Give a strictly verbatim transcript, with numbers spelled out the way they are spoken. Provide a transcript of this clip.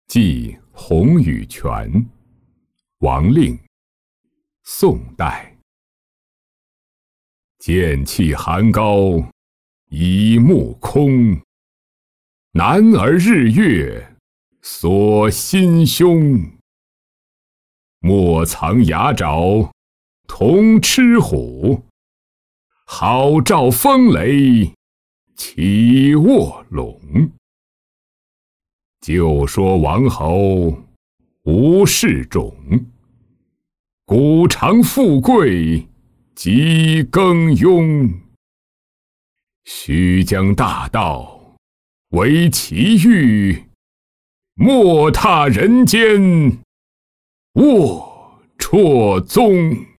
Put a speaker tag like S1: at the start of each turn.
S1: 寄洪宇泉，王令，宋代。剑气寒高，以目空。男儿日月，锁心胸。莫藏牙爪，同吃虎。好兆风雷，起卧龙。就说王侯无事种，古长富贵即耕庸。须将大道为其欲，莫踏人间卧辍踪。